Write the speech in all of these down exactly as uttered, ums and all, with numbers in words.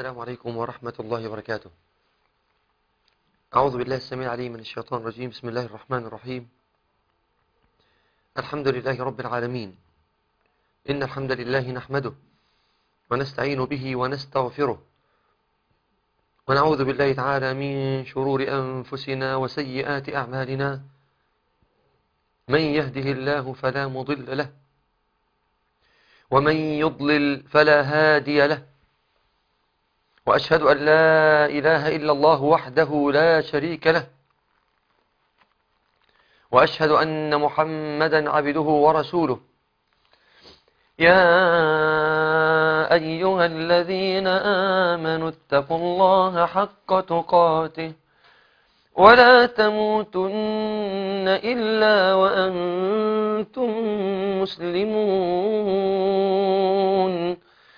السلام عليكم ورحمة الله وبركاته. أعوذ بالله السميع العليم من الشيطان الرجيم. بسم الله الرحمن الرحيم. الحمد لله رب العالمين، إن الحمد لله نحمده ونستعين به ونستغفره، ونعوذ بالله تعالى من شرور أنفسنا وسيئات أعمالنا. من يهده الله فلا مضل له، ومن يضلل فلا هادي له، وأشهد أن لا إله إلا الله وحده لا شريك له، وأشهد أن محمدا عبده ورسوله. يا أيها الذين آمنوا اتقوا الله حق تقاته ولا تموتن إلا وأنتم مسلمون.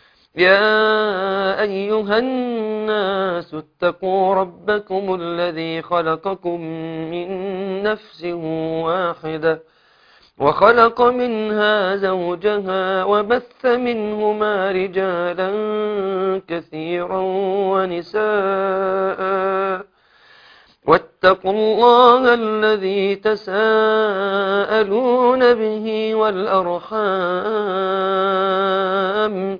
يا أيها الناس اتقوا ربكم الذي خلقكم من نفس واحدة وخلق منها زوجها وبث منهما رجالا كثيرا ونساء، واتقوا الله الذي تساءلون به والأرحام،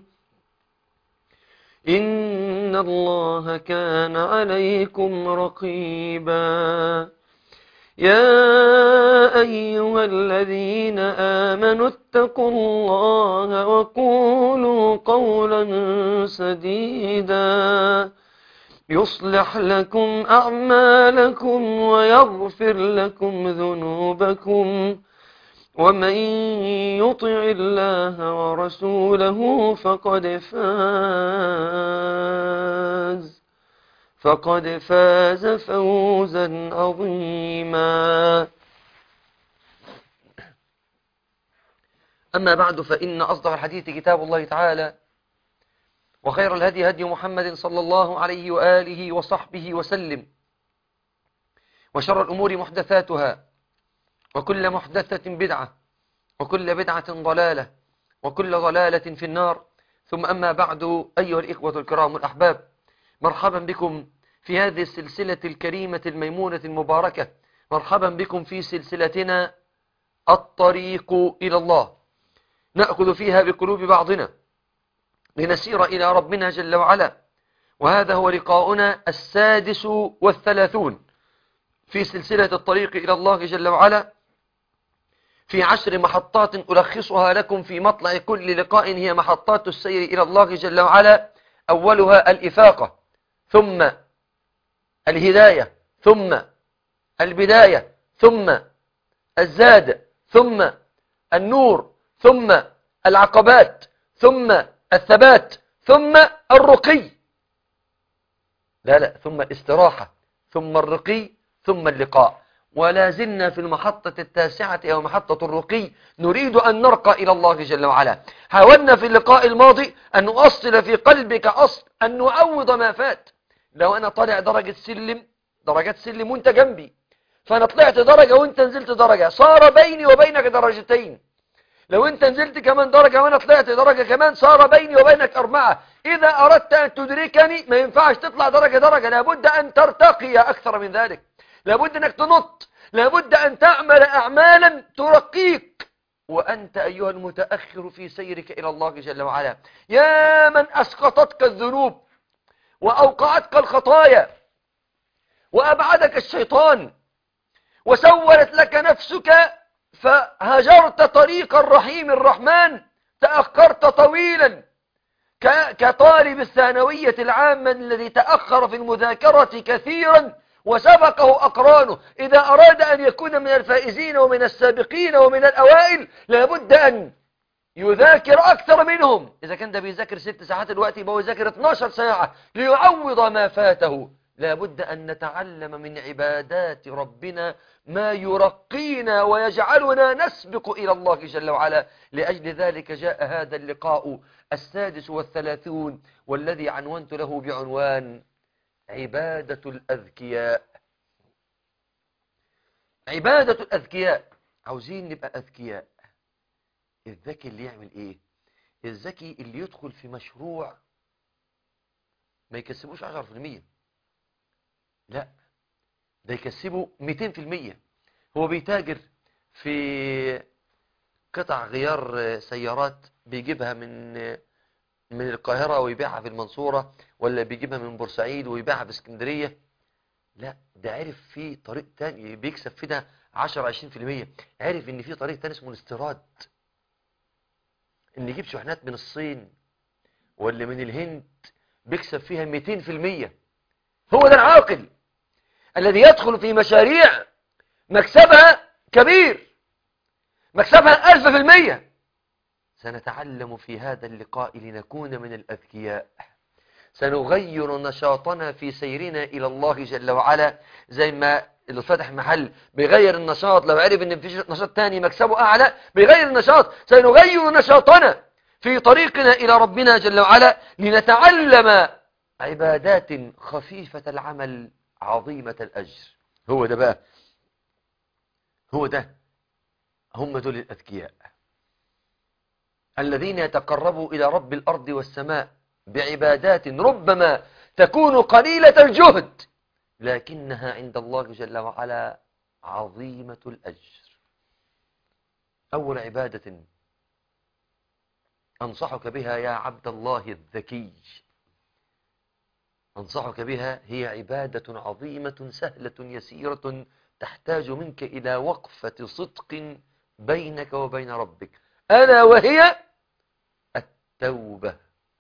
إن الله كان عليكم رقيبا. يا أيها الذين آمنوا اتقوا الله وقولوا قولا سديدا يصلح لكم أعمالكم ويغفر لكم ذنوبكم، ومن يطع الله ورسوله فقد فاز فقد فاز فوزا عظيما. أما بعد، فإن أصدق الحديث كتاب الله تعالى، وخير الهدي هدي محمد صلى الله عليه وآله وصحبه وسلم، وشر الأمور محدثاتها، وكل محدثة بدعة، وكل بدعة ضلالة، وكل ضلالة في النار. ثم أما بعد، أيها الإخوة الكرام الأحباب، مرحبا بكم في هذه السلسلة الكريمة الميمونة المباركة. مرحبا بكم في سلسلتنا الطريق إلى الله، نأخذ فيها بقلوب بعضنا لنسير إلى ربنا جل وعلا. وهذا هو لقاؤنا السادس والثلاثون في سلسلة الطريق إلى الله جل وعلا، في عشر محطات ألخصها لكم في مطلع كل لقاء هي محطات السير إلى الله جل وعلا. أولها الإفاقة، ثم الهداية، ثم البداية، ثم الزاد، ثم النور، ثم العقبات، ثم الثبات، ثم الرقي. لا لا ثم الاستراحة، ثم الرقي، ثم اللقاء. ولا زلنا في المحطة التاسعة أو محطة الرقي، نريد أن نرقى إلى الله جل وعلا. حاولنا في اللقاء الماضي أن نؤصل في قلبك أصل أن نعوض ما فات. لو أنا طالع درجة سلم درجات سلم وانت جنبي، فأنا طلعت درجة وانت نزلت درجة، صار بيني وبينك درجتين. لو انت نزلت كمان درجة وانا طلعت درجة كمان، صار بيني وبينك أربعة. إذا أردت أن تدركني ما ينفعش تطلع درجة درجة، لابد أن ترتقي أكثر من ذلك، لابد أنك تنط، لابد أن تعمل أعمالا ترقيك، وأنت أيها المتأخر في سيرك إلى الله جل وعلا. يا من أسقطتك الذنوب وأوقعتك الخطايا وأبعدك الشيطان وسولت لك نفسك، فهجرت طريق الرحيم الرحمن، تأخرت طويلا كطالب الثانوية العامة الذي تأخر في المذاكرة كثيرا وسبقه أقرانه. إذا أراد أن يكون من الفائزين ومن السابقين ومن الأوائل، لابد أن يذاكر أكثر منهم. إذا كان ده بيذاكر ست ساعات الوقت، يبقى يذاكر اثناشر ساعة ليعوض ما فاته. لابد أن نتعلم من عبادات ربنا ما يرقينا ويجعلنا نسبق إلى الله جل وعلا. لأجل ذلك جاء هذا اللقاء السادس والثلاثون، والذي عنونت له بعنوان عبادة الأذكياء. عبادة الأذكياء. عاوزين نبقى أذكياء. الذكي اللي يعمل إيه؟ الذكي اللي يدخل في مشروع ما يكسبوش عشرة في المية، لا ده يكسبوا مئتين في المية. هو بيتاجر في قطع غيار سيارات، بيجيبها من من القاهرة ويبيعها في المنصورة، ولا بيجيبها من بورسعيد ويبيعها في اسكندرية. لا ده عرف في طريق تاني بيكسب في ده عشرة عشرين في المية. عرف ان في طريق تاني اسمه الاستيراد، ان يجيب شحنات من الصين ولا من الهند بيكسب فيها مئتين في المية. هو ده العاقل الذي يدخل في مشاريع مكسبها كبير، مكسبها ألف في المية. سنتعلم في هذا اللقاء لنكون من الأذكياء، سنغير نشاطنا في سيرنا إلى الله جل وعلا. زي ما اللي فتح محل بيغير النشاط، لو عرف ان في نشاط تاني مكسبه أعلى بيغير النشاط. سنغير نشاطنا في طريقنا إلى ربنا جل وعلا لنتعلم عبادات خفيفة العمل عظيمة الأجر. هو ده بقى، هو ده، هم دول الأذكياء الذين يتقربوا إلى رب الأرض والسماء بعبادات ربما تكون قليلة الجهد لكنها عند الله جل وعلا عظيمة الأجر. أول عبادة أنصحك بها يا عبد الله الذكي، أنصحك بها، هي عبادة عظيمة سهلة يسيرة تحتاج منك إلى وقفة صدق بينك وبين ربك، ألا وهي التوبة.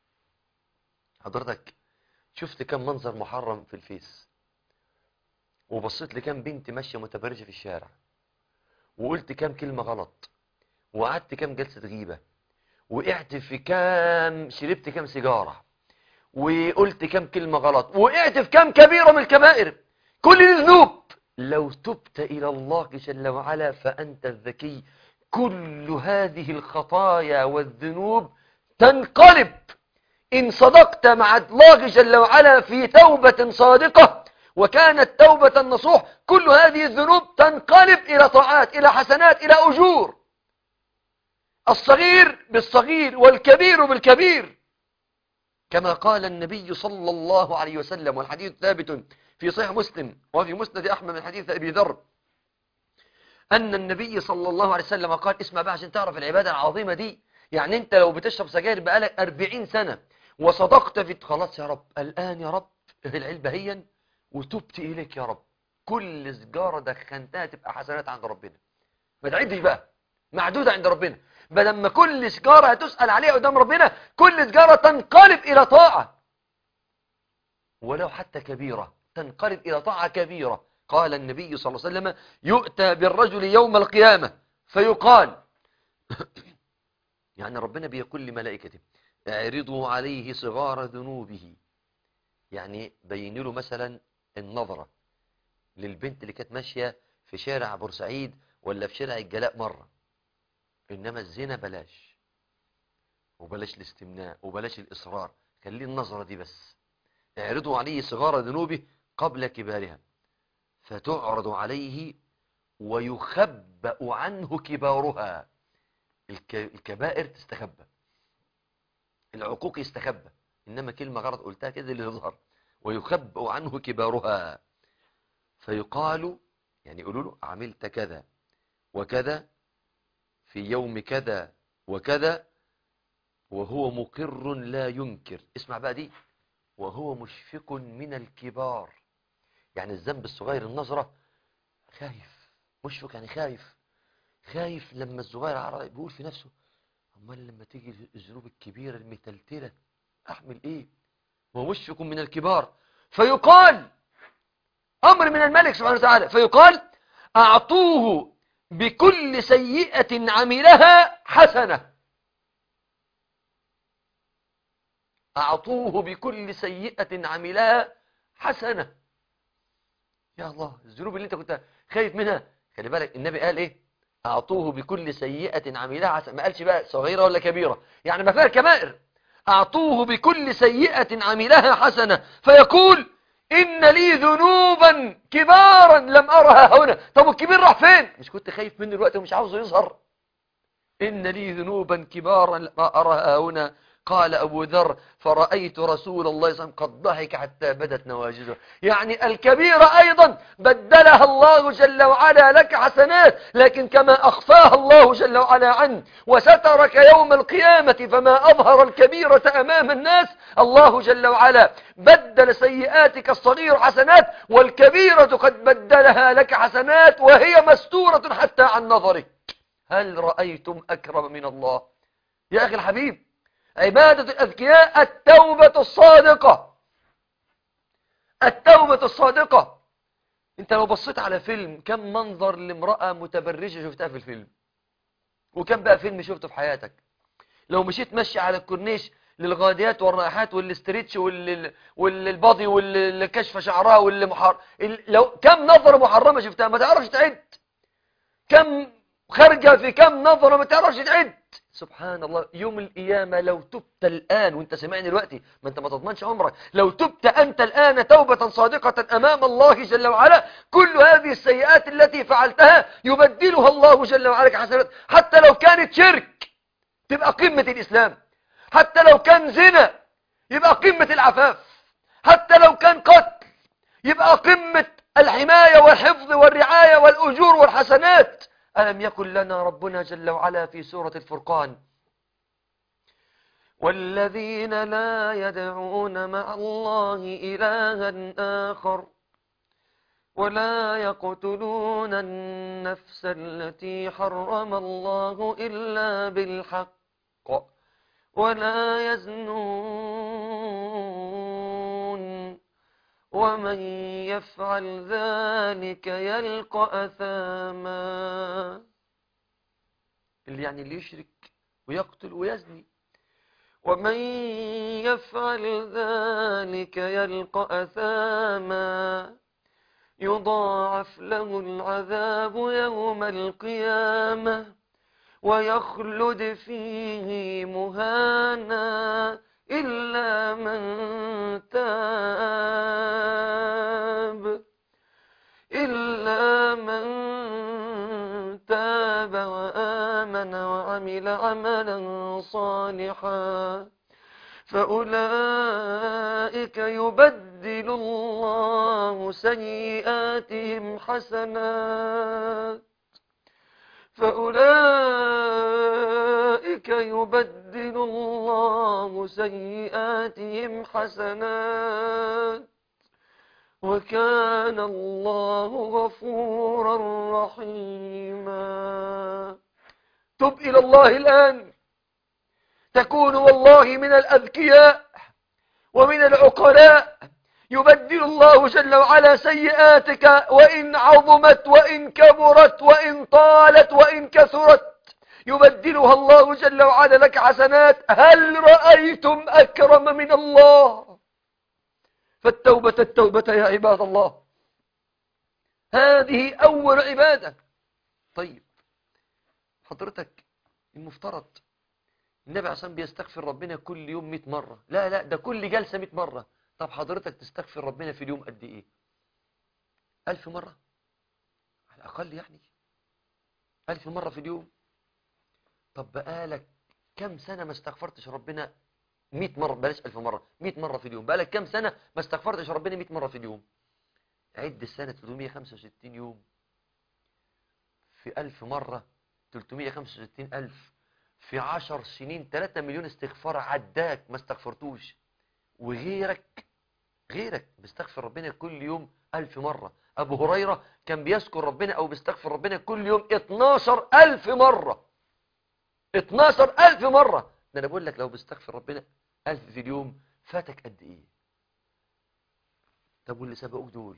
حضرتك شفت كم منظر محرم في الفيس، وبصيت لكم بنت ماشية متبرجة في الشارع، وقلت كم كلمة غلط، وقعدت كم جلسة غيبة، وقعت في كم، شربت كم سيجارة، وقلت كم كلمة غلط، وقعت في كم كبيرة من الكبائر، كل دي ذنوب. لو تبت إلى الله جل وعلا فأنت الذكي، كل هذه الخطايا والذنوب تنقلب إن صدقت مع الله جل وعلا في توبة صادقة وكانت توبة نصوح. كل هذه الذنوب تنقلب إلى طاعات، إلى حسنات، إلى أجور. الصغير بالصغير والكبير بالكبير، كما قال النبي صلى الله عليه وسلم، والحديث ثابت في صحيح مسلم وفي مسند أحمد من حديث أبي ذر، أن النبي صلى الله عليه وسلم قال، اسمع بقى عشان تعرف العبادة العظيمة دي. يعني أنت لو بتشرب سجاير بقالك أربعين سنة وصدقت في، خلاص يا رب الآن يا رب العلبة هي وتبت إليك يا رب، كل سجارة دخنتها تبقى حسنات عند ربنا، ما تعدش بقى، معدودة عند ربنا. بدل ما كل سجارة هتسأل عليها قدام ربنا، كل سجارة تنقلب إلى طاعة، ولو حتى كبيرة تنقلب إلى طاعة كبيرة. قال النبي صلى الله عليه وسلم، يؤتى بالرجل يوم القيامة فيقال يعني ربنا بيقول لملائكته اعرضوا عليه صغار ذنوبه، يعني بين له مثلا النظرة للبنت اللي كانت ماشية في شارع بورسعيد ولا في شارع الجلاء مرة، إنما الزنا بلاش، وبلاش الاستمناء، وبلاش الإصرار، خليه النظرة دي بس. اعرضوا عليه صغار ذنوبه قبل كبارها فتعرض عليه ويخبأ عنه كبارها. الكبائر تستخبى، العقوق يستخبى، إنما كلمة غلط قلتها كده اللي يظهر. ويخبأ عنه كبارها فيقال، يعني يقولوا له عملت كذا وكذا في يوم كذا وكذا وهو مقر لا ينكر. اسمع بقى دي، وهو مشفق من الكبار، يعني الذنب الصغير النظرة خايف، مشفق يعني خايف، خايف لما الصغير عرق بيقول في نفسه امال لما تيجي الذنوب الكبيرة المتلتلة احمل ايه، وهو مشفق من الكبار. فيقال امر من الملك سبحانه وتعالى، فيقال اعطوه بكل سيئة عملها حسنة، أعطوه بكل سيئة عملها حسنة. يا الله، الذنوب اللي أنت كنت خايف منها، خلي بالك النبي قال إيه؟ أعطوه بكل سيئة عملها حسنة، ما قالش بقى صغيرة ولا كبيرة، يعني ما فيها كبائر. أعطوه بكل سيئة عملها حسنة فيقول إن لي ذنوبا كبارا لم أرها هنا. طب الكبير راح فين؟ مش كنت خايف منه الوقت ومش عاوزه يظهر؟ إن لي ذنوبا كبارا لم أرها هنا قال أبو ذر فرأيت رسول الله صلى الله عليه وسلم قد ضحك حتى بدت نواجذه. يعني الكبيرة أيضا بدلها الله جل وعلا لك حسنات، لكن كما أخفاها الله جل وعلا عنه وسترك يوم القيامة فما أظهر الكبيرة أمام الناس، الله جل وعلا بدل سيئاتك الصغير حسنات، والكبيرة قد بدلها لك حسنات وهي مستورة حتى عن نظرك. هل رأيتم أكرم من الله؟ يا أخي الحبيب، عبادة الأذكياء التوبة الصادقة. التوبة الصادقة. انت لو بصيت على فيلم، كم منظر لامرأة متبرجة شفتها في الفيلم، وكم بقى فيلم شفته في حياتك؟ لو مشيت مشي على الكورنيش للغاديات والرائحات والاستريتش والباضي واللي كشف شعرها واللي محر، لو كم نظرة محرمة شفتها ما تعرفش تعد، كم خارجة في كم نظرة ما تعرفش تعد. سبحان الله. يوم القيامة لو تبت الآن وانت سمعني دلوقتي، ما انت ما تضمنش عمرك، لو تبت أنت الآن توبة صادقة أمام الله جل وعلا، كل هذه السيئات التي فعلتها يبدلها الله جل وعلا كحسنات. حتى لو كانت شرك تبقى قمة الإسلام، حتى لو كان زنا يبقى قمة العفاف، حتى لو كان قتل يبقى قمة الحماية والحفظ والرعاية والأجور والحسنات. ألم يكن لنا ربنا جل وعلا في سورة الفرقان: والذين لا يدعون مع الله إلها آخر ولا يقتلون النفس التي حرم الله إلا بالحق ولا يزنون ومن يفعل ذلك يلقى أثاما. اللي يعني اللي يشرك ويقتل ويزني، ومن يفعل ذلك يلقى أثاما يضاعف له العذاب يوم القيامة ويخلد فيه مهانا إلا من تاب إلا من تاب وآمن وعمل عملا صالحا فأولئك يبدل الله سيئاتهم حسنات فأولئك يبدل الله سيئاتهم حسنات وكان الله غفورا رحيما. تب إلى الله الآن تكون والله من الأذكياء ومن العقلاء. يبدل الله جل وعلا سيئاتك وإن عظمت وإن كبرت وإن طالت وإن كثرت، يبدلها الله جل وعلا لك حسنات. هل رأيتم أكرم من الله؟ فالتوبة التوبة يا عباد الله، هذه أول عبادة. طيب حضرتك المفترض النبي عليه الصلاة والسلام بيستغفر ربنا كل يوم مئة مرة، لا لا ده كل جلسة مئة مرة. طب حضرتك تستغفر ربنا في اليوم قد ايه؟ ألف مرة على الأقل، يعني ألف مرة في اليوم. طب بقالك كم سنة ما استغفرتش ربنا مئة مرة؟ بلاش ألف مرة، مئة مرة في اليوم. بقالك كم سنة ما استغفرتش ربنا مئة مرة في اليوم؟ عد السنة ثلاثمئة وخمسة وستين يوم في ألف مرة، ثلاثمئة وخمسة وستين ألف في عشر سنين، ثلاثة مليون استغفار عداك ما استغفرتوش. وغيرك غيرك بيستغفر ربنا كل يوم ألف مرة. أبو هريرة كان بيذكر ربنا أو بيستغفر ربنا كل يوم اتناشر ألف مرة. اتناشر ألف مرة. ده أنا بقول لك لو بيستغفر ربنا ألف في اليوم فاتك قد إيه؟ طب واللي سبقوك دول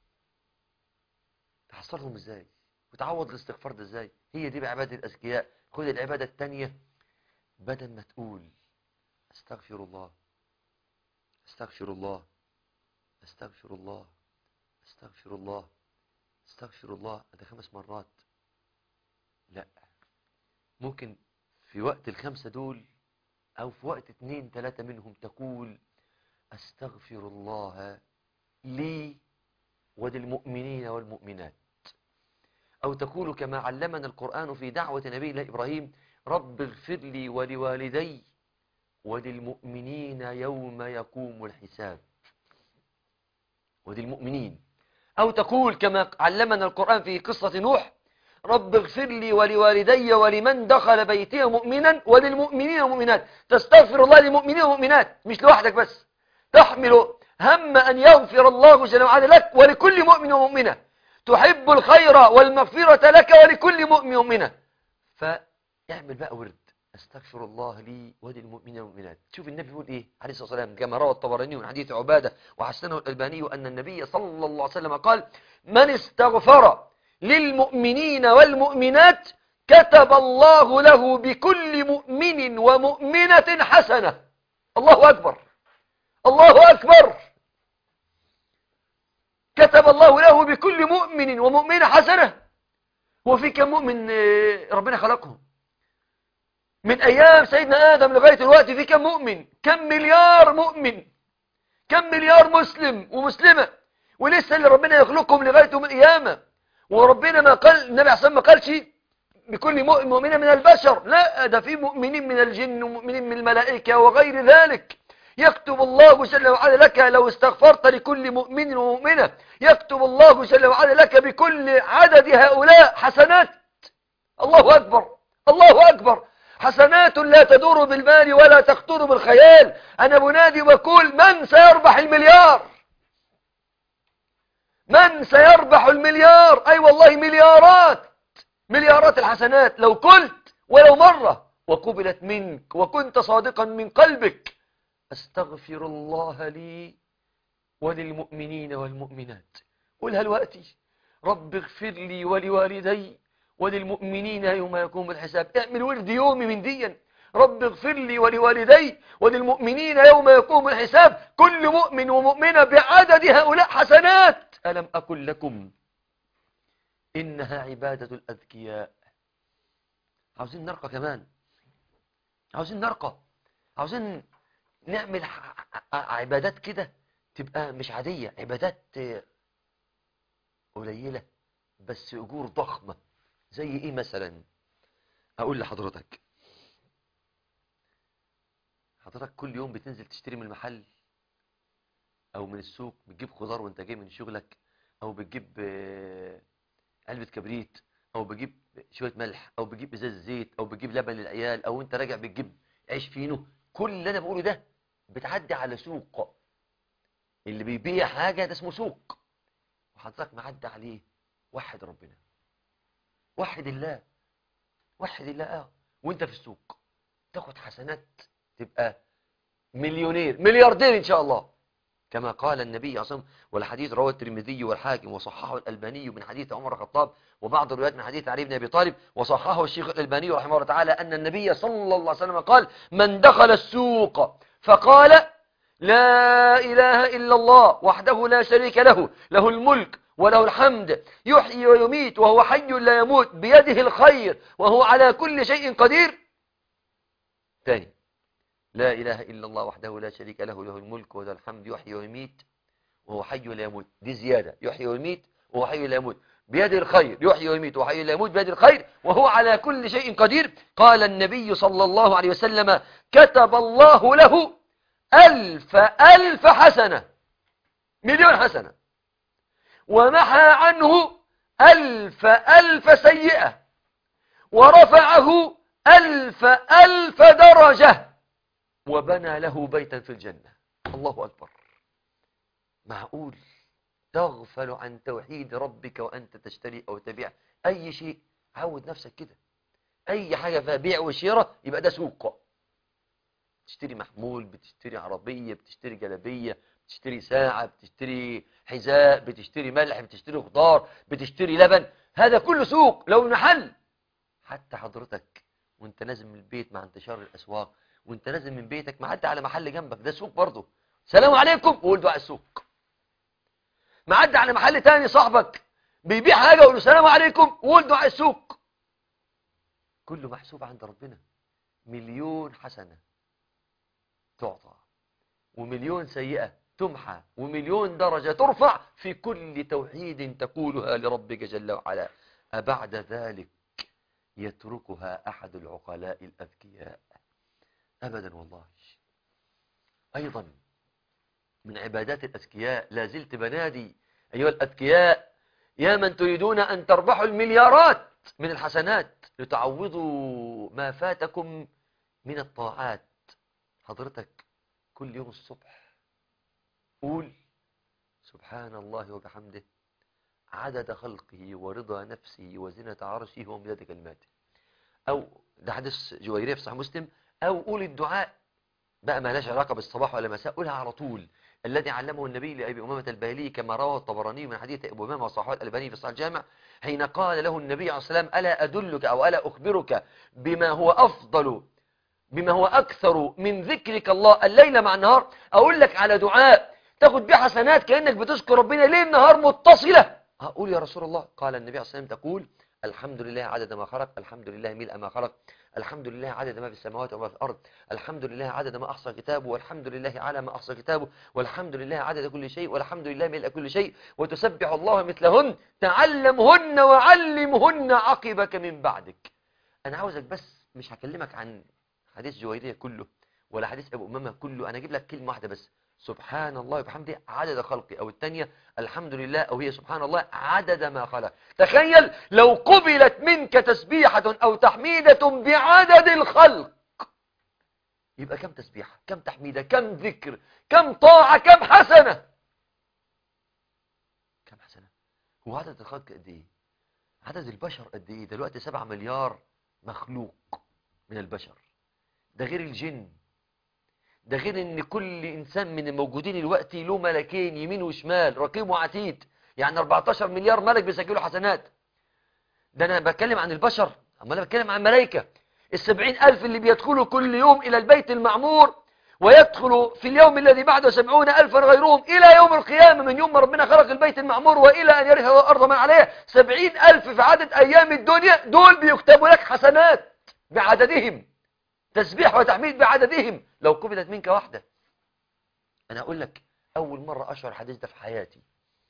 تحصلهم إزاي؟ وتعوض الاستغفار ده إزاي؟ هي دي بعبادة الأذكياء. خد العبادة التانية، بدل ما تقول استغفر الله استغفر الله استغفر الله استغفر الله استغفر الله ده خمس مرات، لا، ممكن في وقت الخمسة دول او في وقت اتنين تلاتة منهم تقول استغفر الله لي وللمؤمنين والمؤمنات، او تقول كما علمنا القرآن في دعوة نبي الله إبراهيم: رب اغفر لي ولوالدي وللمؤمنين يوم يقوم الحساب. وللمؤمنين. أو تقول كما علمنا القرآن في قصة نوح: رب اغفر لي ولوالدي ولمن دخل بيتي مؤمنا وللمؤمنين والمؤمنات. تستغفر الله للمؤمنين والمؤمنات، مش لوحدك بس، تحمل هم أن يغفر الله جل وعلا لك ولكل مؤمن ومؤمنة. تحب الخير والمغفرة لك ولكل مؤمن ومؤمنة. فاعمل بقى ورد: استغفر الله لي وللمؤمنين والمؤمنات. شوف النبي يقول ايه عليه الصلاه والسلام كما روى الطبراني من حديث عباده وحسنه الالباني ان النبي صلى الله عليه وسلم قال: من استغفر للمؤمنين والمؤمنات كتب الله له بكل مؤمن ومؤمنة حسنة. الله أكبر، الله أكبر. كتب الله له بكل مؤمن ومؤمنة حسنة. وفي كم مؤمن ربنا خلقهم من أيام سيدنا آدم لغاية الوقت؟ في كم مؤمن؟ كم مليار مؤمن؟ كم مليار مسلم ومسلمة؟ ولسه اللي ربنا يخلقهم لغاية يوم القيامة. وربنا ما قال، النبي عليه الصلاة والسلام ما قالش بكل مؤمن من البشر، لا، ده في مؤمنين من الجن ومؤمنين من الملائكة وغير ذلك. يكتب الله جل وعلا لك لو استغفرت لكل مؤمن ومؤمنة، يكتب الله جل وعلا لك بكل عدد هؤلاء حسنات. الله أكبر، الله أكبر. حسنات لا تدور بالمال ولا تخطر بالخيال. أنا بنادي وأقول: من سيربح المليار؟ من سيربح المليار؟ أي أيوة والله، مليارات مليارات الحسنات لو قلت ولو مرة وقبلت منك وكنت صادقا من قلبك: أستغفر الله لي وللمؤمنين والمؤمنات. قولها الوقتي: رب اغفر لي ولوالدي وللمؤمنين يوم يقوم الحساب. اعمل ورد يومي من ديا: رب اغفر لي ولوالدي وللمؤمنين يوم يقوم الحساب. كل مؤمن ومؤمنة بعدد هؤلاء حسنات. ألم أقل لكم إنها عبادة الأذكياء؟ عاوزين نرقى كمان، عاوزين نرقى، عاوزين نعمل عبادات كده تبقى مش عادية، عبادات قليلة بس أجور ضخمة. زي إيه مثلا؟ أقول لحضرتك: حضرتك كل يوم بتنزل تشتري من المحل أو من السوق، بتجيب خضار وانت جاي من شغلك، أو بتجيب علبة كبريت، أو بتجيب شوية ملح، أو بتجيب إزاز زيت، أو بتجيب لبن للعيال، أو انت راجع بتجيب عيش فينو. كل اللي أنا بقوله ده بتعدي على سوق، اللي بيبيع حاجة ده اسمه سوق، وحضرتك معدي عليه. وحد ربنا، وحد الله، وحد الله. اه وانت في السوق تاخد حسنات تبقى مليونير ملياردير ان شاء الله، كما قال النبي اصلا. والحديث رواه الترمذي والحاكم وصححه الالباني من حديث عمر الخطاب، وبعض الروايات من حديث علي بن ابي طالب، وصححه الشيخ الالباني رحمه الله تعالى ان النبي صلى الله عليه وسلم قال: من دخل السوق فقال: لا إله إلا الله وحده لا شريك له، له الملك وله الحمد، يحيي ويميت وهو حي لا يموت، بيده الخير وهو على كل شيء قدير. ثاني: لا إله إلا الله وحده لا شريك له، له الملك وله الحمد، يحيي ويميت وهو حي لا يموت. دي زيادة: يحيي ويميت وهو حي لا يموت، بيده الخير، يحيي ويميت وهو حي لا يموت، بيده الخير وهو على كل شيء قدير. قال النبي صلى الله عليه وسلم: كتب الله له ألف ألف حسنة، مليون حسنة، ومحى عنه ألف ألف سيئة، ورفعه ألف ألف درجة، وبنى له بيتا في الجنة. الله أكبر. معقول تغفل عن توحيد ربك وأنت تشتري أو تبيع أي شيء؟ عود نفسك كده، أي حاجة فيها بيع وشراء يبقى ده سوق. بتشتري محمول، بتشتري عربية، بتشتري جلبية، بتشتري ساعة، بتشتري حذاء، بتشتري ملح، بتشتري خضار، بتشتري لبن، هذا كله سوق لو محل. حتى حضرتك وانت نازل من البيت مع انتشار الأسواق، وانت نازل من بيتك معدي على محل جنبك، ده سوق برضه. سلام عليكم وقول دعاء السوق. معدي على محل تاني صاحبك بيبيع حاجة وقول له سلام عليكم وقول دعاء السوق. كله محسوب عند ربنا. مليون حسنة تعطى، ومليون سيئة تمحى، ومليون درجة ترفع في كل توحيد تقولها لربك جل وعلا. أبعد ذلك يتركها أحد العقلاء الأذكياء أبدا والله. أيضا من عبادات الأذكياء، لا زلت بنادي أيها الأذكياء يا من تريدون أن تربحوا المليارات من الحسنات لتعوضوا ما فاتكم من الطاعات. حضرتك كل يوم الصبح قول سبحان الله وبحمده عدد خلقه ورضا نفسه وزنة عرشه ومداد كلماته، أو ده حديث جويرية في صحيح مسلم، أو قول الدعاء بقى ما لهاش علاقة بالصباح ولا مساء، قولها على طول الذي علمه النبي لأبي أمامة الباهلي كما رواه الطبراني من حديث أبي أمامة وصححه الألباني في صحيح الجامع، حين قال له النبي عليه الصلاة والسلام ألا أدلك أو ألا أخبرك بما هو أفضل بما هو أكثر من ذكرك الله الليل مع النهار، أقول لك على دعاء تاخد بيه حسنات كأنك بتذكر ربنا ليل نهار متصلة. أقول يا رسول الله، قال النبي عليه الصلاة والسلام تقول الحمد لله عدد ما خلق، الحمد لله ملء ما خلق، الحمد لله عدد ما في السماوات وما في الأرض، الحمد لله عدد ما أحصى كتابه، والحمد لله على ما أحصى كتابه، والحمد لله عدد كل شيء، والحمد لله ملء كل شيء، وتسبح الله مثلهن، تعلمهن وعلمهن عقبك من بعدك. أنا عاوزك بس، مش هكلمك عن حديث جويرية كله ولا حديث أبو أمامة كله، أنا أجيب لك كلمة واحدة بس، سبحان الله وبحمده عدد خلقه، أو الثانية الحمد لله، أو هي سبحان الله عدد ما خلق. تخيل لو قبلت منك تسبيحة أو تحميدة بعدد الخلق، يبقى كم تسبيحة، كم تحميدة، كم ذكر، كم طاعة، كم حسنة، كم حسنة. هو عدد الخلق قد إيه؟ عدد البشر قد إيه؟ دلوقتي سبعة مليار مخلوق من البشر، ده غير الجن، ده غير ان كل انسان من الموجودين الوقت له ملكين يمين وشمال رقيب وعتيد، يعني أربعتاشر مليار ملك بيسجلوا حسنات. ده انا بتكلم عن البشر، اما انا بتكلم عن ملائكة السبعين الف اللي بيدخلوا كل يوم الى البيت المعمور، ويدخلوا في اليوم الذي بعده سبعون الفا غيرهم الى يوم القيامة، من يوم ما ربنا خلق البيت المعمور والى ان يرث الارض من عليها، سبعين الف في عدد ايام الدنيا، دول بيكتبوا لك حسنات بعددهم، تسبيح وتحميد بعددهم، لو قبلت منك واحدة. أنا أقول لك أول مرة أشعر الحديث ده في حياتي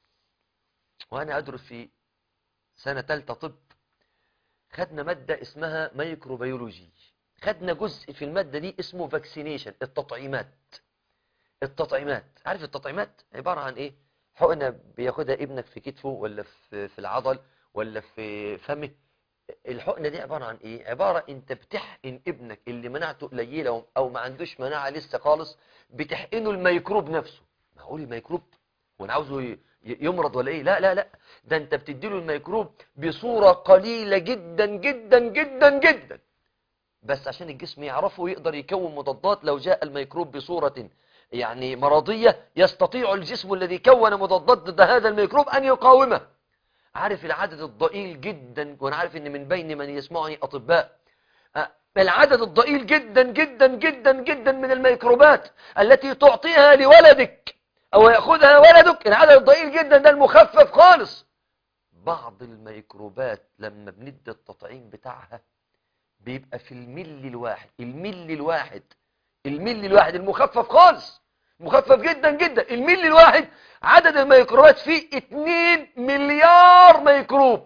وأنا أدرس في سنة ثالثة طب، خدنا مادة اسمها ميكروبيولوجي، خدنا جزء في المادة دي اسمه فاكسينيشن، التطعيمات. التطعيمات، عارف التطعيمات عبارة عن إيه؟ حقنة بياخدها ابنك في كتفه ولا في في العضل ولا في فمه. الحقنة دي عبارة عن ايه؟ عبارة انت بتحقن ابنك اللي مناعته قليلة او ما عندوش مناعة لسه خالص، بتحقنه الميكروب نفسه. معقول الميكروب وانا عاوزه ي- يمرض ولا ايه؟ لا لا لا، ده انت بتديله الميكروب بصورة قليلة جدا جدا جدا جدا، بس عشان الجسم يعرفه ويقدر يكون مضادات لو جاء الميكروب بصورة يعني مرضية، يستطيع الجسم الذي كون مضادات ضد هذا الميكروب ان يقاومه. عارف العدد الضئيل جدا، وانا عارف ان من بين من يسمعني اطباء، أه، العدد الضئيل جدا جدا جدا جدا من الميكروبات التي تعطيها لولدك او ياخذها ولدك، العدد الضئيل جدا ده المخفف خالص. بعض الميكروبات لما بندي التطعيم بتاعها بيبقى في الملي الواحد، الملي الواحد الملي الواحد المخفف خالص، مخفف جدا جدا، الملي الواحد عدد الميكروبات فيه اتنين مليار ميكروب،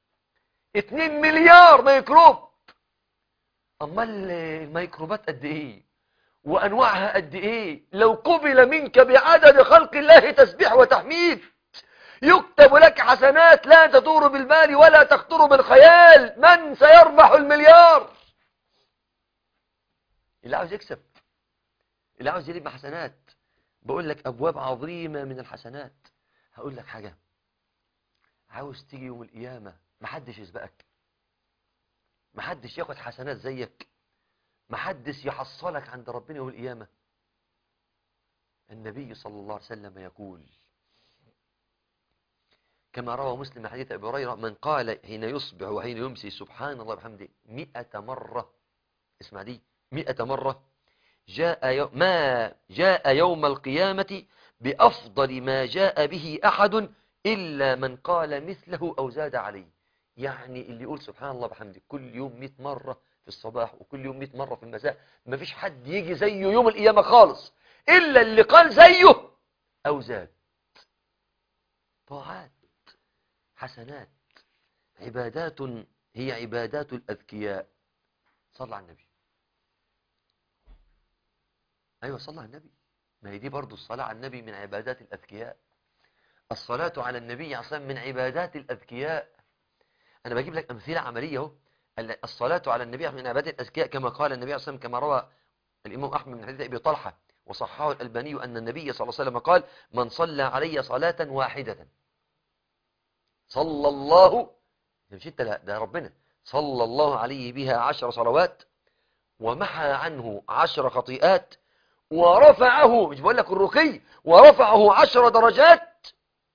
اتنين مليار ميكروب. امال الميكروبات قد ايه وانواعها قد ايه؟ لو قبل منك بعدد خلق الله تسبيح وتحميد يكتب لك حسنات لا تدور بالبال ولا تخطر بالخيال. من سيربح المليار؟ اللي عاوز يكسب، اللي عاوز يجيب حسنات. بقول لك أبواب عظيمة من الحسنات. هقول لك حاجة، عاوز تيجي يوم القيامة محدش يسبقك، محدش ياخد حسنات زيك، محدش يحصلك عند ربنا يوم القيامة. النبي صلى الله عليه وسلم يقول كما روى مسلم من حديث أبي هريرة: من قال حين يصبح وحين يمسي سبحان الله وبحمده مئة مرة، اسمع دي، مئة مرة، جاء يوم ما جاء يوم القيامة بأفضل ما جاء به أحد إلا من قال مثله أو زاد عليه. يعني اللي يقول سبحان الله بحمده كل يوم مئة مرة في الصباح وكل يوم مئة مرة في المساء، ما فيش حد يجي زيه يوم القيامة خالص إلا اللي قال زيه أو زاد. طاعات، حسنات، عبادات، هي عبادات الأذكياء. صلى على النبي. أيوة صلى على النبي. ما هي دي برضو الصلاة على النبي من عبادات الأذكياء. الصلاة على النبي عصام من عبادات الأذكياء. أنا بجيب لك أمثلة عملية اهو. الصلاة على النبي من عبادات الأذكياء كما قال النبي عصام، كما روى الإمام أحمد من حديث أبي طلحة وصححه الألباني أن النبي صلى الله عليه وسلم قال: من صلى علي صلاة واحدة صلى الله، مش انت، لا ده ربنا، صلى الله عليه بها عشر صلوات ومحى عنه عشر خطيئات ورفعه، مش بقول لك الرقي، ورفعه عشر درجات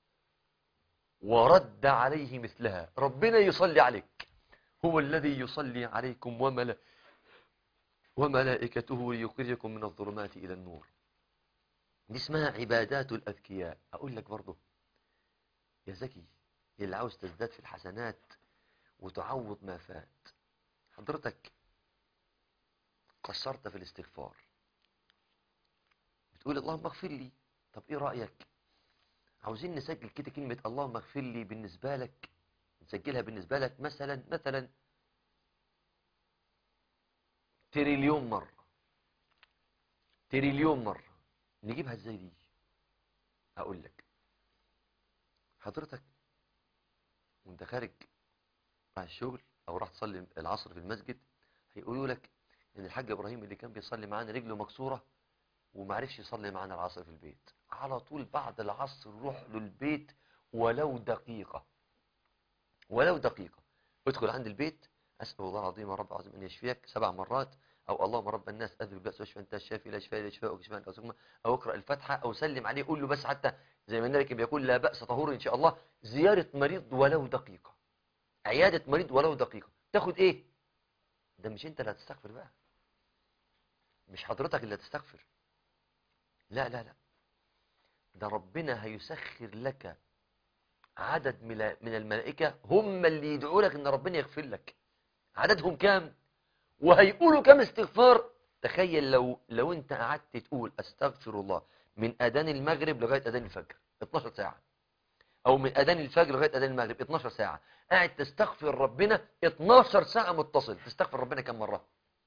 ورد عليه مثلها. ربنا يصلي عليك، هو الذي يصلي عليكم وملا وملائكته ليخرجكم من الظلمات إلى النور. دي اسمها عبادات الأذكياء. أقول لك برضه يا زكي، اللي عاوز تزداد في الحسنات وتعوض ما فات، حضرتك قصرت في الاستغفار، بتقول اللهم اغفر لي. طب ايه رأيك عاوزين نسجل كده كلمة اللهم اغفر لي بالنسبة لك، نسجلها بالنسبة لك مثلا مثلا تريليون مرة. تريليون مرة. نجيبها ازاي دي؟ هقول لك. حضرتك وانت خارج مع الشغل او راح تصلي العصر في المسجد، هيقولوا لك ان الحاج ابراهيم اللي كان بيصلي معانا رجله مكسورة وما عرفش يصلي معانا العصر في البيت. على طول بعد العصر روح له البيت ولو دقيقة، ولو دقيقة. ادخل عند البيت، أسأل الله العظيم رب العظيم أن يشفيك سبع مرات، أو اللهم رب الناس أذهب البأس واشفى أنت الشافي لا شفاء إلا شفاءك شفاء أنت تسمى، أو اقرأ الفاتحة، أو سلم عليه، قول له بس حتى زي ما النبي بيقول لا بأس طهور إن شاء الله. زيارة مريض ولو دقيقة، عيادة مريض ولو دقيقة، تاخد إيه؟ ده مش أنت اللي هتستغفر بقى، مش حضرتك اللي هتستغفر، لا لا لا، ده ربنا هيسخر لك عدد من الملائكة هم اللي يدعوا لك ان ربنا يغفر لك. عددهم كام وهيقولوا كام استغفار؟ تخيل لو لو انت قعدت تقول استغفر الله من اذان المغرب لغايه اذان الفجر اتناشر ساعه، او من اذان الفجر لغايه اذان المغرب اتناشر ساعه، قاعد تستغفر ربنا اتناشر ساعه متصل، تستغفر ربنا كم مره؟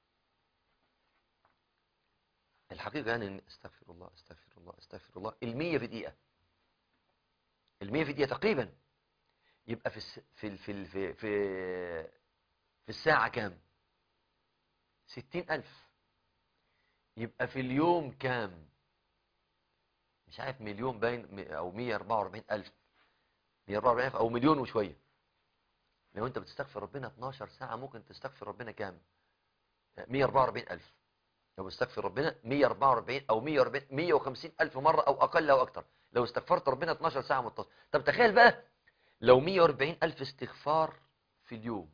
الحقيقه يعني ان استغفر الله استغفر الله استغفر الله المية في دقيقه، المية في دقيقه تقريبا، يبقى في الس... في ال... في ال... في في في الساعه كام؟ ستين ألف. يبقى في اليوم كام؟ مش عارف، مليون باين او مية واربعة واربعين ألف، مية واربعة واربعين ألف او مليون وشويه. لو انت بتستغفر ربنا اتناشر ساعه ممكن تستغفر ربنا كام؟ مية واربعة واربعين ألف. لو استغفر ربنا مية واربعة واربعين او مية واربعين مية وخمسين ألف مره او اقل او اكتر، لو استغفرت ربنا اتناشر ساعه متصل. طب تخيل بقى لو مية واربعين ألف استغفار في اليوم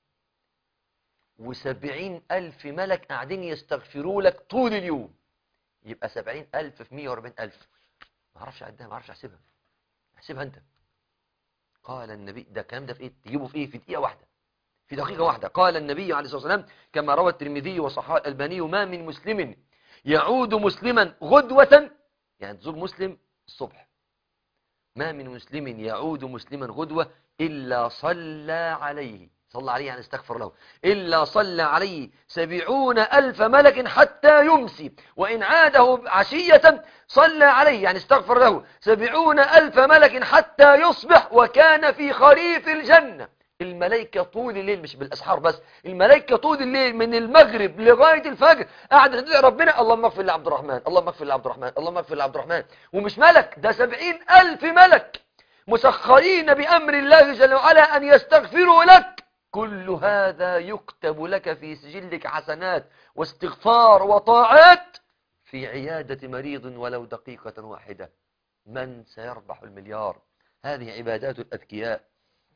وسبعين ألف ملك قاعدين يستغفروا لك طول اليوم، يبقى سبعين ألف في مية واربعين ألف. ما اعرفش اعدها، ما اعرفش احسبها، احسبها انت. قال النبي، ده الكلام ده في ايه؟ تجيبه في ايه؟ في دقيقه واحده، في دقيقه واحده. قال النبي عليه الصلاه والسلام كما روى الترمذي وصححه الالباني: ما من مسلم يعود مسلما غدوه، يعني تزور مسلم الصبح، ما من مسلم يعود مسلما غدوه الا صلى عليه، صلى عليه يعني استغفر له، إلا صلى عليه سبعون ألف ملك حتى يمسي، وإن عاده عشية صلى عليه يعني استغفر له سبعون ألف ملك حتى يصبح وكان في خريف الجنة. الملائكة طول الليل، مش بالأسحار بس، الملائكة طول الليل من المغرب لغاية الفجر قاعدة تدعي ربنا: اللهم اغفر لعبد الرحمن، اللهم اغفر لعبد الرحمن، اللهم اغفر لعبد الرحمن. ومش ملك، ده سبعين ألف ملك مسخرين بأمر الله جل وعلا أن يستغفروا لك. كل هذا يكتب لك في سجلك حسنات واستغفار وطاعات في عيادة مريض ولو دقيقة واحدة. من سيربح المليار؟ هذه عبادات الأذكياء.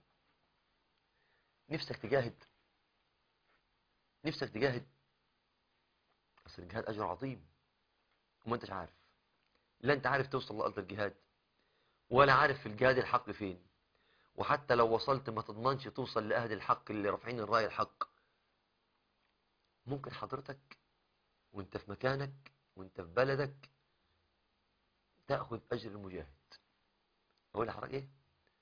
نفسك تجاهد، نفسك تجاهد، أصل الجهاد أجر عظيم وما أنتش عارف، لا أنت عارف توصل لأرض الجهاد ولا عارف في الجهاد الحق فين، وحتى لو وصلت ما تضمنش توصل لأهل الحق اللي رافعين الراية الحق. ممكن حضرتك وانت في مكانك وانت في بلدك تأخذ أجر المجاهد. أقول لحضرتك إيه؟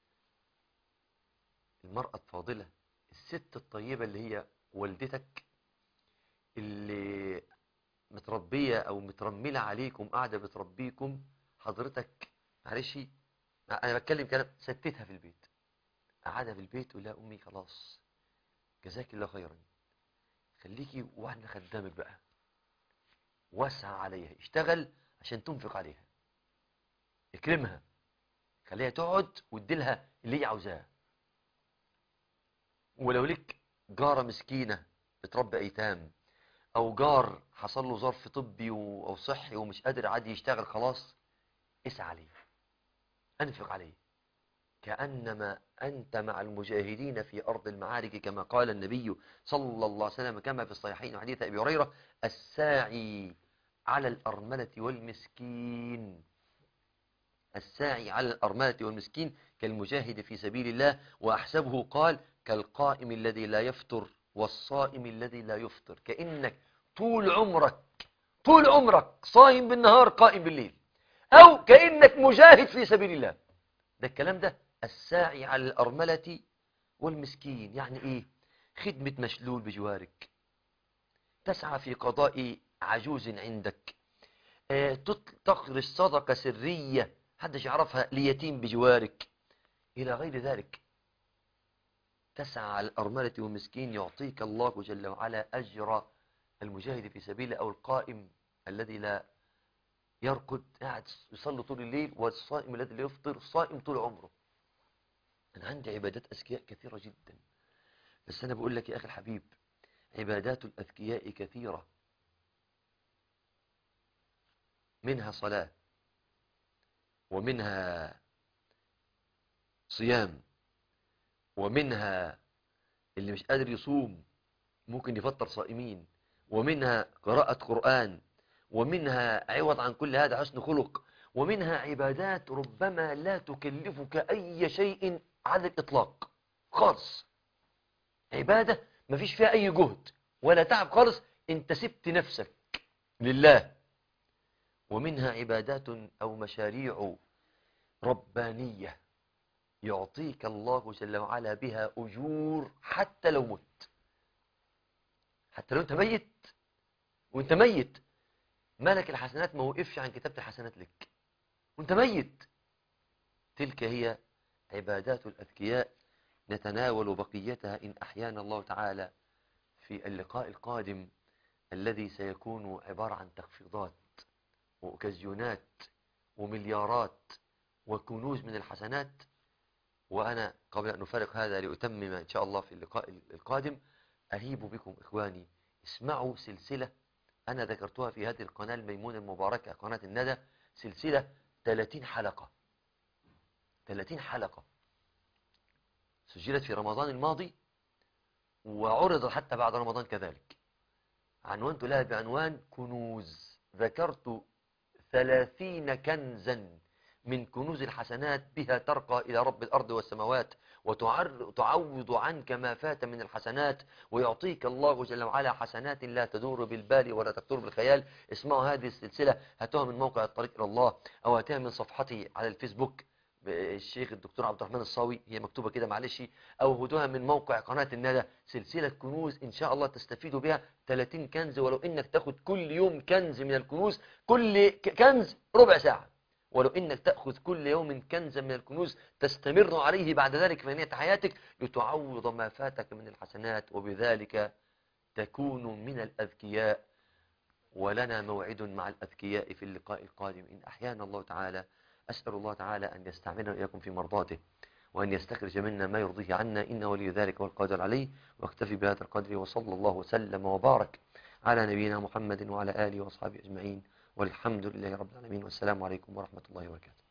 المرأة الفاضلة، الست الطيبة اللي هي والدتك، اللي متربية أو مترملة عليكم، قاعدة بتربيكم، حضرتك معلش أنا بتكلم كلام، ستتها في البيت، قاعدة في البيت تقول لها أمي خلاص جزاك الله خيرا، خليكي واحنا خدامك بقى، واسع عليها، اشتغل عشان تنفق عليها، اكرمها، خليها تقعد واديلها اللي هي عاوزاه. ولو لك جارة مسكينة بتربي أيتام، أو جار حصل له ظرف طبي أو صحي ومش قادر عادي يشتغل، خلاص اسعى عليه، أنفق عليه، كأنما أنت مع المجاهدين في أرض المعارك، كما قال النبي صلى الله عليه وسلم كما في الصحيحين حديث أبي هريرة: الساعي على الأرملة والمسكين، الساعي على الأرملة والمسكين كالمجاهد في سبيل الله، وأحسبه قال كالقائم الذي لا يفطر والصائم الذي لا يفطر، كأنك طول عمرك طول عمرك صايم بالنهار قائم بالليل، أو كأنك مجاهد في سبيل الله. ده الكلام ده الساعي على الأرملة والمسكين، يعني إيه؟ خدمة مشلول بجوارك، تسعى في قضاء عجوز عندك، اه تخرج صدقة سرية حدش يعرفها ليتيم بجوارك، إلى غير ذلك. تسعى على الأرملة والمسكين، يعطيك الله جل وعلا أجر المجاهد في سبيله، أو القائم الذي لا يرقد قاعد يصلي طول الليل، والصائم الذي لا يفطر صائم طول عمره. أنا عندي عبادات أذكياء كثيرة جدا، بس أنا بقول لك يا أخي الحبيب، عبادات الأذكياء كثيرة، منها صلاة، ومنها صيام، ومنها اللي مش قادر يصوم ممكن يفطر صائمين، ومنها قراءة قرآن، ومنها عوض عن كل هذا حسن خلق، ومنها عبادات ربما لا تكلفك أي شيء على الإطلاق خالص، عبادة ما فيش فيها أي جهد ولا تعب خالص، انت سبت نفسك لله. ومنها عبادات أو مشاريع ربانية يعطيك الله جل وعلا بها أجور حتى لو مت، حتى لو انت ميت، وانت ميت ملك الحسنات ما وقفش عن كتابة الحسنات لك وانت ميت. تلك هي عبادات الأذكياء، نتناول بقيتها إن أحيانا الله تعالى في اللقاء القادم، الذي سيكون عبارة عن تخفيضات وأوكازيونات ومليارات وكنوز من الحسنات. وأنا قبل أن نفارق هذا لأتمم إن شاء الله في اللقاء القادم، أهيب بكم إخواني اسمعوا سلسلة أنا ذكرتها في هذه القناة الميمونة المباركة، قناة الندى، سلسلة ثلاثين حلقة، ثلاثين حلقة سجلت في رمضان الماضي وعرض حتى بعد رمضان كذلك، عنوانت لها بعنوان كنوز. ذكرت ثلاثين كنزا من كنوز الحسنات، بها ترقى إلى رب الأرض والسماوات، وتعوض عنك ما فات من الحسنات، ويعطيك الله جل وعلا حسنات لا تدور بالبال ولا تخطر بالخيال. اسمعوا هذه السلسلة، هاتوها من موقع الطريق إلى الله، أو هاتوها من صفحتي على الفيسبوك الشيخ الدكتور عبد الرحمن الصاوي، هي مكتوبة كده معلش، أو هاتوها من موقع قناة الندى، سلسلة كنوز إن شاء الله تستفيدوا بها ثلاثين كنز. ولو إنك تاخد كل يوم كنز من الكنوز، كل كنز ربع ساعة، ولو إنك تأخذ كل يوم كنزا من الكنوز تستمر عليه بعد ذلك في نهاية حياتك لتعوض ما فاتك من الحسنات، وبذلك تكون من الأذكياء. ولنا موعد مع الأذكياء في اللقاء القادم إن أحيانا الله تعالى. أسأل الله تعالى أن يستعملنا وإياكم في مرضاته، وأن يستخرج منا ما يرضيه عنا، إن ولي ذلك والقادر عليه. واكتفي بهذا القدر، وصلى الله وسلم وبارك على نبينا محمد وعلى آله وأصحابه أجمعين، والحمد لله رب العالمين، والسلام عليكم ورحمة الله وبركاته.